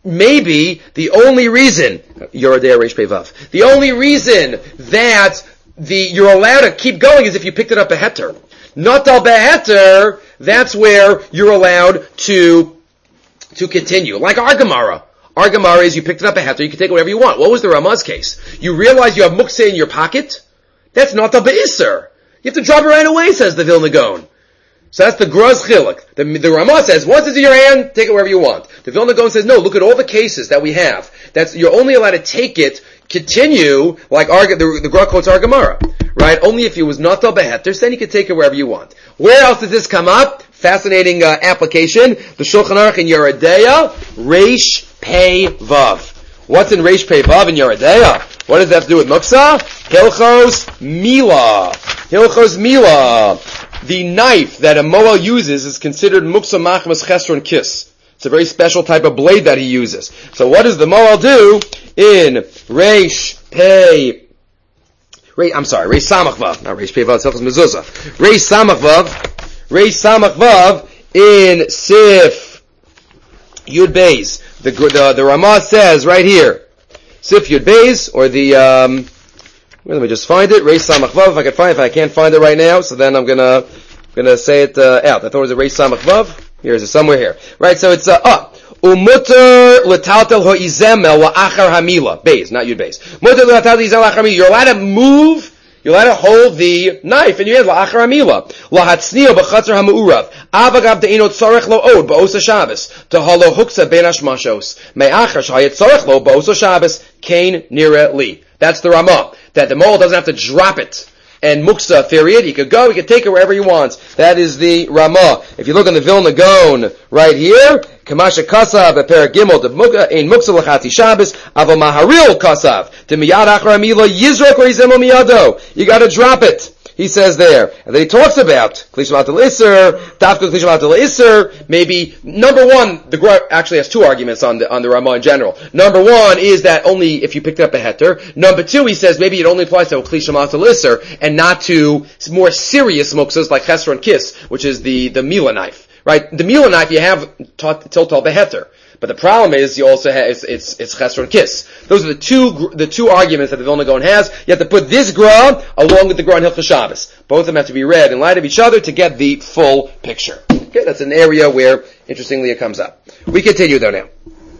maybe the only reason, Yoredei Reish Pei Vav, the only reason that you're allowed to keep going is if you picked it up a heter. Not al beheter, that's where you're allowed to continue. Like our Gemara. Our Gemara is you picked it up a heter, you can take it whatever you want. What was the Ramah's case? You realize you have mukse in your pocket? That's not al be'iser. You have to drop it right away, says the Vilna Gaon. So that's the Graz Chiluk. The Ramah says, once it's in your hand, take it wherever you want. The Vilna Gaon says, no, look at all the cases that we have. You're only allowed to take it, continue, like the Gra quotes our Gemara. Right? Only if it was not al beheter, then you can take it wherever you want. Where else does this come up? Fascinating application. The Shulchan Aruch in Yoredeya, Reish Pei Vav. What's in Reish Pei Vav in Yoredeya? What does that have to do with Muksa? Hilchos Mila. Hilchos Mila. The knife that a Moel uses is considered Muksa Machmas Chesron Kiss. It's a very special type of blade that he uses. So what does the Moel do in Reish Pei Reish Samach Vav, not Reish Pei Vav, it's Hilchos Mezuzah. Reish Samach Vav in Sif Yud Beis. The Ramah says right here, Sif Yud Beis, or let me just find it, Reish Samach Vav, if I can't find it right now, so then I'm gonna say it out. I thought it was a Reish Samach Vav. Here's it somewhere here. Right, so it's, Umutter l'taltel ho'izemel la'achar hamila. Beis, not yud beis. Mutter l'taltel ho'izemel la'achar hamila. You're allowed to move, you're allowed to hold the knife in your hand, la'achar hamila. Lahatzniyo b'chatzar ha'mu'urav. Avagav de'ino tzorech lo od ba'osa Shabbos. Tehalo huksa ben hashmashos. Me'achar sh'hayet tzorech lo ba'osa Shabbos. Kain nira li. That's the Ramah. That the mole doesn't have to drop it. And muksa, period. He could go, he could take it wherever he wants. That is the Ramah. If you look on the Vilna Gaon right here, Kamasha Kasav, a pair of Gimel, in muksa lachati Shabbos, Ava Maharil Kasav, to miyad achar amila yizrok or yizemo miyado. You gotta drop it. He says there. And then he talks about Klishmat al-Isser, Dafka Klishmat al-Isser, maybe, number one, the Gra actually has two arguments on the Ramah in general. Number one is that only if you picked up a heter. Number two, he says maybe it only applies to Klishmat al-Isser and not to more serious muksas like Chesron Kiss, which is the Mila knife. Right? The Mila knife you have till the heter. But the problem is you also have it's Chesron Kiss. Those are the two arguments that the Vilna Gaon has. You have to put this Gra along with the Gra in Hilchos Shabbos. Both of them have to be read in light of each other to get the full picture. Okay, that's an area where interestingly it comes up. We continue though now.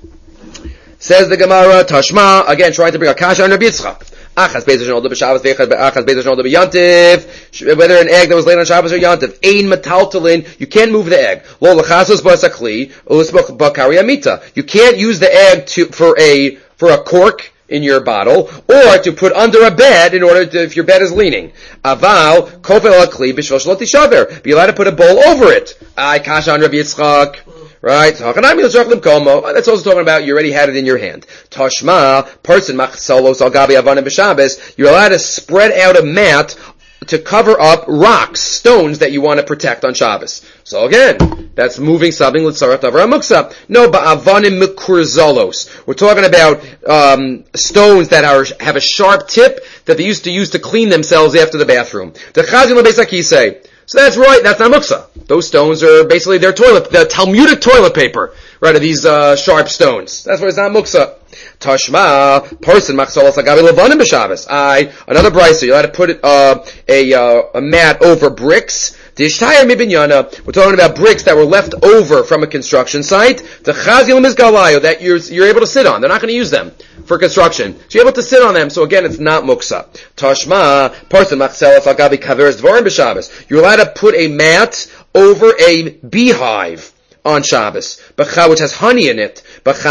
Says the Gemara, Tashma, again trying to bring a kasha on Rabbi Yitzchak. Achas Beis Hashanah b'Shabbos, Achas Beis Hashanah b'Yantiv. Whether an egg that was laid on Shabbos or Yantiv, Ein metaltalin. You can't move the egg. Lo lachasos b'asakli, u'lisbok b'kari amita. You can't use the egg for a cork in your bottle, or to put under a bed in order to, if your bed is leaning. Aval kofel akli b'shvil shlot tishaver. Be allowed to put a bowl over it. Ay kasha on Rabbi Yitzchak. Right? That's also talking about you already had it in your hand. Tashma, person machsalos al gabi avanim b'Shabbos, you're allowed to spread out a mat to cover up rocks, stones that you want to protect on Shabbos. So again, that's moving something l'tzarat avar muksa. No, ba'avanim mikurzalos. We're talking about stones that have a sharp tip that they used to use to clean themselves after the bathroom. The chazim l'beisakisei. So that's right, that's not muksa. Those stones are basically the Talmudic toilet paper, right, of these sharp stones. That's why it's not muksa. Tashma, person machsalos agavi levanim b'Shabbos. Another brisa, you're allowed to put a mat over bricks. Dishtayir mibinyana. We're talking about bricks that were left over from a construction site. The chazil mizgalayo that you're able to sit on. They're not going to use them for construction. So you're able to sit on them. So again, it's not muksa. Tashma, person machsalos agavi kaveres dvorim b'Shabbos. You're allowed to put a mat over a beehive on Shabbos, which has honey in it.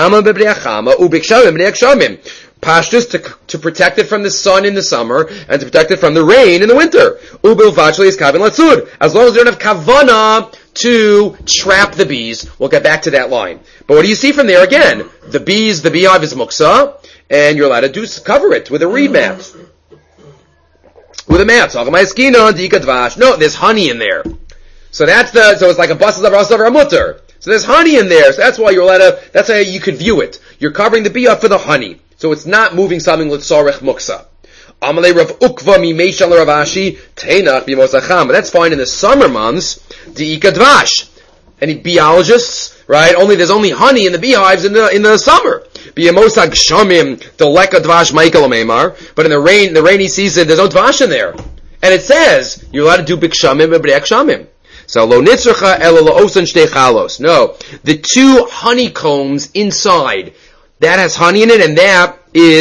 Pashtus to protect it from the sun in the summer and to protect it from the rain in the winter. As long as they don't have kavana to trap the bees. We'll get back to that line. But what do you see from there again? The beehive is muksa, and you're allowed to cover it with a reed mat. With a mat. No, there's honey in there. So it's like a basal davar mutter. So there's honey in there, so that's why you're allowed to, that's how you could view it. You're covering the biyah for the honey. So it's not moving something l'tzarech muksa. Amalei Rav Ukva mimeishal Rav Ashi, teinach b'mosacham. But that's fine in the summer months. Di'ika dvash. Any biologists, right? There's only honey in the beehives in the summer. B'yemosag shamim, deleka dvash meikel meimar. But in the rainy season, there's no dvash in there. And it says, you're allowed to do bikshamim and b're'ek shamim. So lo nitzracha elo lo osan shtei chalos. No, the two honeycombs inside that has honey in it, and that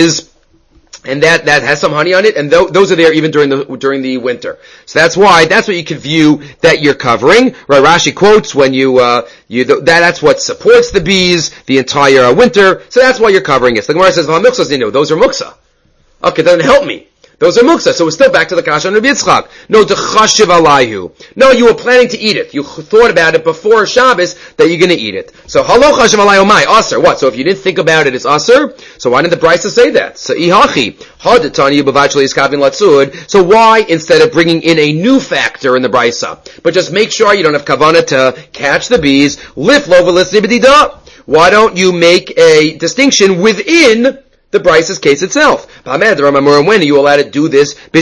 has some honey on it, and those are there even during the winter. So that's what you could view that you're covering. Right? Rashi quotes when that's what supports the bees the entire winter. So that's why you're covering it. So the Gemara says, those are muksa. Okay, that doesn't help me. Those are muksa, so we're still back to the kasha on Rabbi Yitzchak. No, t'chashiv alayhu. No, you were planning to eat it. You thought about it before Shabbos that you're going to eat it. So halo chashiv alayhu mai aser. What? So if you didn't think about it, it's aser. So why didn't the brisa say that? So ihachi hadatani b'vachli iskavin latzud. So why instead of bringing in a new factor in the brisa, but just make sure you don't have kavana to catch the bees? Lif lo v'lisni b'dida. Why don't you make a distinction within the brisa's case itself? When are you allowed to do this? When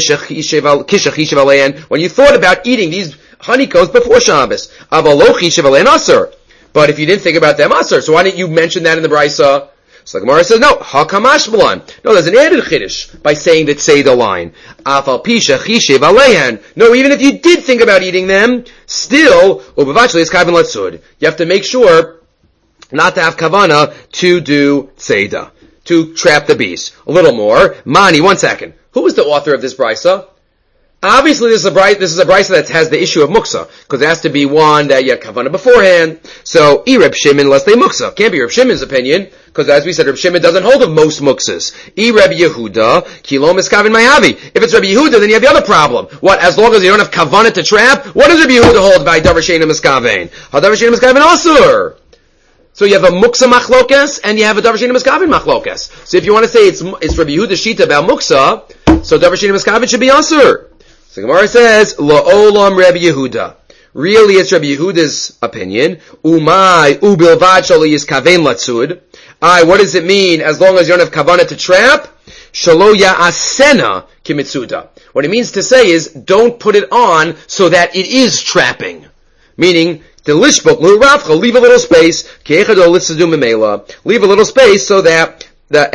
you thought about eating these honeycombs before Shabbos. But if you didn't think about them, asr. So why didn't you mention that in the brisa? So the Gemara says, no, hakamash b'lan. No, there's an added chiddush by saying that Seder line. Afal pisha chishev alehan. No, even if you did think about eating them, still, ubavachli is kaven latzud. You have to make sure not to have kavana to do Seder, to trap the beast. A little more. Mani, 1 second. Who was the author of this brisa? Obviously, this is a brisa that has the issue of muksa, because it has to be one that you have kavana beforehand. So, Reb Shimon, less than muksa. Can't be Reb Shimon's opinion, because as we said, Reb Shimon doesn't hold of most muksas. Reb Yehuda, kilo miskavin mayavi. If it's Reb Yehuda, then you have the other problem. What? As long as you don't have kavana to trap, what does Reb Yehuda hold by davar she'eino miskaven? Davar she'eino miskaven asur. So you have a muksa machlokes, and you have a davar she'eino miskaven machlokes. So if you want to say it's Reb Yehuda's shita about muksa, so davar she'eino miskaven should be asur. So Gemara says, La'olam Rabbi Yehuda. Really, it's Rabbi Yehuda's opinion. Umay ubilvad shali is kaven latzud. What does it mean? As long as you don't have kavana to trap, shalo ya'asena kimitzuda. What it means to say is, don't put it on so that it is trapping. Meaning, the lishbok l'rafcha, leave a little space. Ke'echado litzadu memela. Leave a little space so that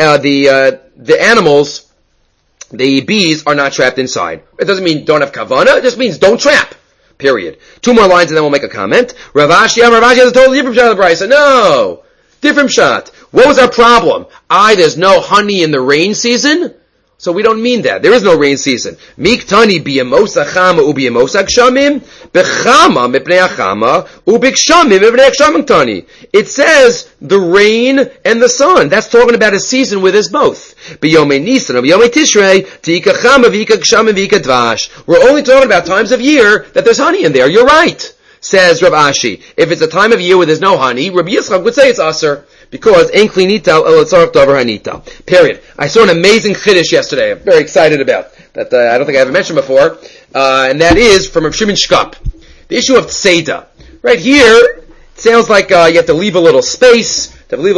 the animals, the bees, are not trapped inside. It doesn't mean don't have kavana, it just means don't trap. Period. 2 more lines and then we'll make a comment. Rav Ashi has a totally different shot of the brisa. No! Different shot. What was our problem? There's no honey in the rain season? So we don't mean that. There is no rain season. Miktani biyamosa chama ubiyamosa gshamim, bechama mipnei achama, ubikshamim mipnei gshamim tani. It says the rain and the sun. That's talking about a season where there's both. Biyomei Nisan, biyomei Tishrei, tika chama vika gshamim vika dvash. We're only talking about times of year that there's honey in there. You're right, says Rav Ashi. If it's a time of year where there's no honey, Rabbi Yitzchak would say it's aser. Because ein klinita el tzarich davar hanita. Period. I saw an amazing chiddush yesterday. I'm very excited about that. I don't think I ever mentioned before, and that is from Reb Shimon Shkop. The issue of tzeda. Right here, it sounds like you have to leave a little space.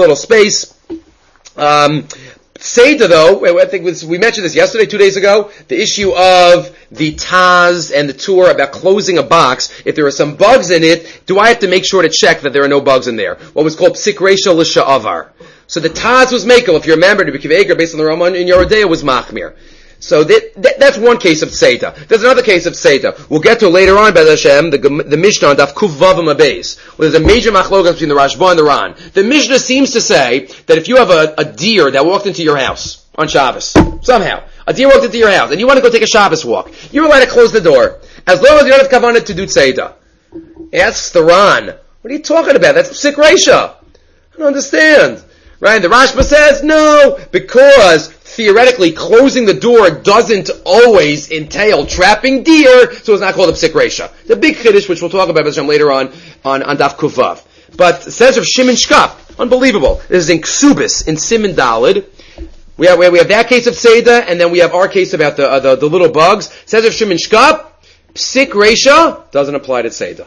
Seder, though, I think we mentioned this yesterday, 2 days ago, the issue of the Taz and the tour about closing a box. If there are some bugs in it, do I have to make sure to check that there are no bugs in there? What was called psik reisha l'sha'avar. So the Taz was makel. If you remember, the B'kiv Eger, based on the Ramon in Yerodea, was machmir. So that's one case of Seder. There's another case of Seder. We'll get to later on, B'ez Hashem, the Mishnah on Daf Kuf Vav Abayis, where there's a major machlokas between the Rashba and the Ran. The Mishnah seems to say that if you have a deer that walked into your house on Shabbos, somehow, a deer walked into your house, and you want to go take a Shabbos walk, you're allowed to close the door, as long as you don't have kavanah to do Seder. Asks the Ran, what are you talking about? That's psik reisha. I don't understand. Right? The Rashba says, no, because theoretically, closing the door doesn't always entail trapping deer, so it's not called a psik reisha. The big chiddush, which we'll talk about later on Daf Kuvav. But says of Shimon Shkop, unbelievable. This is in Ksubis, in Siman Dalid. We have that case of Seder, and then we have our case about the little bugs. Says of Shimon Shkop, psik reisha doesn't apply to Seder.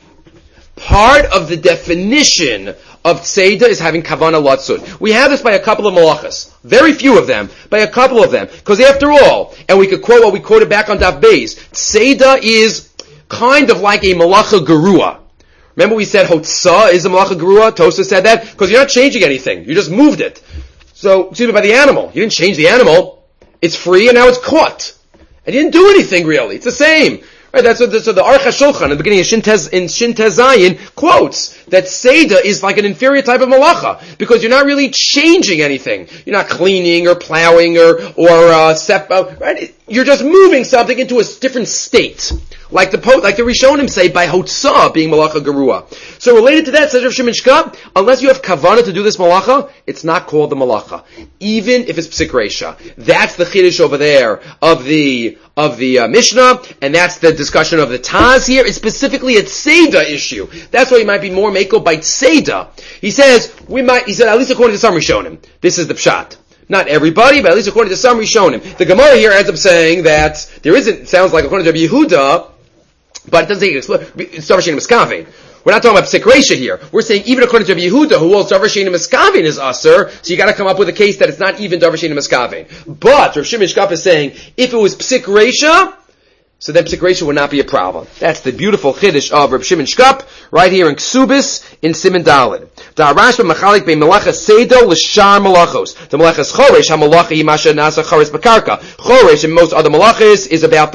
Part of the definition of Tzeda is having Kavana Latzud. We have this by a couple of malachas. Very few of them, by a couple of them. Because after all, and we could quote what we quoted back on Daf Beis, Tzeda is kind of like a malacha gerua. Remember we said Hotzah is a malacha gerua? Tosa said that? Because you're not changing anything. You just moved it. So, excuse me, by the animal. You didn't change the animal. It's free and now it's caught. And you didn't do anything really. It's the same. Right, so the Aruch HaShulchan, in the beginning of Shin Tez Zayin, quotes that Seder is like an inferior type of malacha, because you're not really changing anything. You're not cleaning or plowing or right? You're just moving something into a different state. Like the Rishonim say, by Hotzah being malacha gerua. So related to that, says Rav Shimon Shkop, unless you have kavana to do this malacha, it's not called the malacha. Even if it's psik reisha. That's the chiddush over there of the Mishnah, and that's the discussion of the Taz here. It's specifically a Tzeda issue. That's why he might be more meko by Tzeda. He said, at least according to some Rishonim. This is the pshat. Not everybody, but at least according to some Rishonim. The Gemara here ends up saying that there isn't, sounds like according to Rabbi Yehuda, but it doesn't take it's davar she'eino miskaven. We're not talking about psik reisha here. We're saying even according to Rabbi Yehuda, who holds davar she'eino miskaven is aser, so you got to come up with a case that it's not even davar she'eino miskaven. But Rav Shimon Shkop is saying if it was psik reisha, so then psik reisha would not be a problem. That's the beautiful chiddush of Rav Shimon Shkop. right here in Ksubis in Siman Daled. Da Rashba machalik be melacha sedo l'shar malachos. The melachas choresh ha-malacha yimasha nasa choresh bakarka. Choresh and most other malachas is about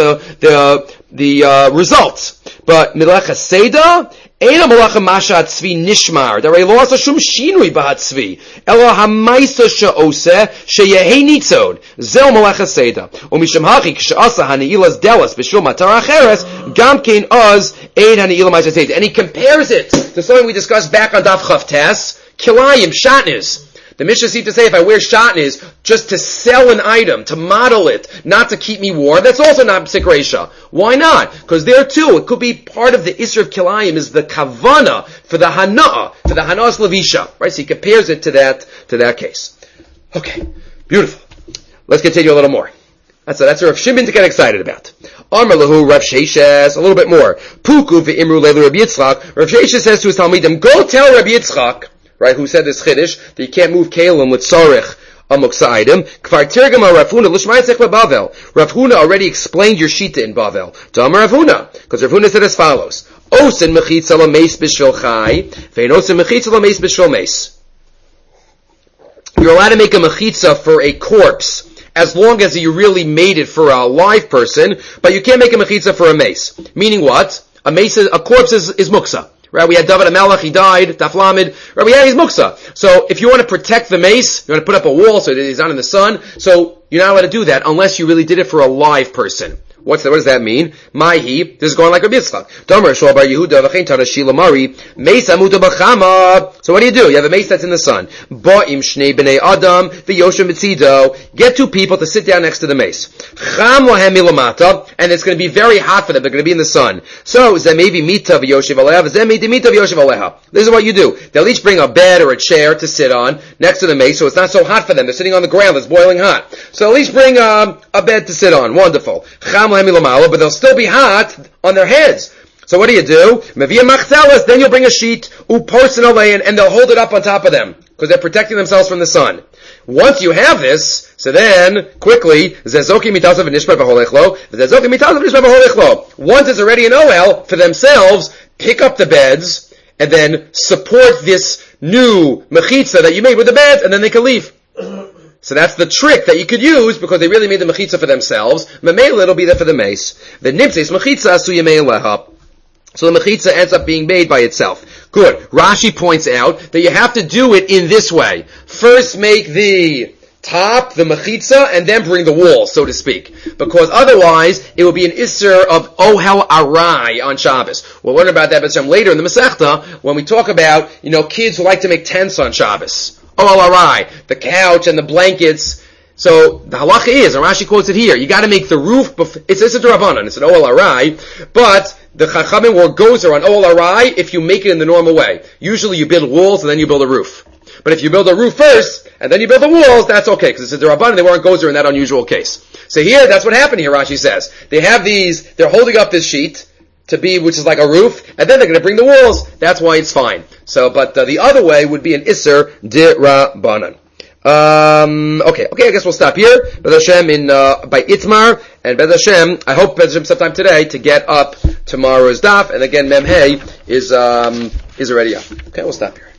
the results. But melacha seda, Eina malacha masha tzvi nishmar. There are loss of shum shinui bahat tzvi. Elo hamaisa she'ose she'yehi nitzod. Zel malacha seda. Umisham hachi k'she'asa hani'ilas delas b'shul matar acheres gamkein oz ein hani'ilah maisa seda. And he compares it to something we discussed back on Daf Chav Tes, kilayim, shatnez. The Mishnah seems to say if I wear shatnez just to sell an item, to model it, not to keep me warm, that's also not psik reisha. Why not? Because there too, it could be part of the Isser of Kilayim is the kavana for the hana'ah, for the hana'as levisha. Right? So he compares it to that case. Okay. Beautiful. Let's continue a little more. That's a Rav Shimon to get excited about. Amar lahu Rav Sheshes, a little bit more. Puku ve'imru leilu Rabbi Yitzchak. Rav Sheshes says to his Talmidim, go tell Rabbi Yitzchak, right, who said this chiddush, that you can't move kalim with tzarich amuksa item. Kvar tirgama Rav Huna l'shmaitzech beBavel. Rav Huna already explained your shita in Bavel. Damar Rav Huna, because Rav Huna said as follows: Osin mechitza l'meis b'shvil chai, ve'en osin mechitza l'meis b'shvil meis. You're allowed to make a mechitza for a corpse, as long as you really made it for a live person, but you can't make a mechitza for a mace. Meaning what? A corpse is muksa. Right, we had David HaMelech, he died, Taflamid. Right, yeah, he's muksa. So if you want to protect the mace, you want to put up a wall so that he's not in the sun, so you're not allowed to do that unless you really did it for a live person. What does that mean? Maihi, this is going like a Yitzchak. Domer Shol Bar Yehuda v'chein Tana Shila Mari Meis Amuta B'chama. So what do? You have a mace that's in the sun. Ba'im Shnei B'nei Adam v'Yoshem B'tzido. Get two people to sit down next to the mace. Cham Lahem Milamata, and it's going to be very hot for them. They're going to be in the sun. So Zemevi Mita v'Yoshev Aleha v'Zemei Mita v'Yoshev Aleha. This is what you do. They'll each bring a bed or a chair to sit on next to the mace, so it's not so hot for them. They're sitting on the ground. It's boiling hot. So at least bring a bed to sit on. Wonderful. Cham but they'll still be hot on their heads. So what do? Mevia machzelas, then you'll bring a sheet, and they'll hold it up on top of them, because they're protecting themselves from the sun. Once you have this, so then, quickly, once it's already an OL for themselves, pick up the beds, and then support this new mechitza that you made with the beds, and then they can leave. So that's the trick that you could use because they really made the mechitza for themselves. Memela, it'll be there for the mace. The nimtzeis mechitza asu yemei. So the mechitza ends up being made by itself. Good. Rashi points out that you have to do it in this way. First make the top, the mechitza, and then bring the wall, so to speak. Because otherwise, it will be an isser of ohel arai on Shabbos. We'll learn about that later in the Masechta when we talk about, kids who like to make tents on Shabbos. Oh, alright, the couch and the blankets. So, the halacha is, and Rashi quotes it here, you gotta make the roof, it's a drabanan, it's an ol arai, but the chachamim wore gozer on ol arai if you make it in the normal way. Usually you build walls and then you build a roof. But if you build a roof first, and then you build the walls, that's okay, because it's a drabanan, they weren't gozer in that unusual case. So here, that's what happened here, Rashi says. They have they're holding up this sheet, which is like a roof, and then they're going to bring the walls. That's why it's fine. So, but the other way would be an Isser Dirabanan. Okay, I guess we'll stop here. Bez Hashem by Itmar, and Bez Hashem, I hope Bez Hashem sometime today to get up tomorrow's daf, and again, Mem Hey is already up. Okay, we'll stop here.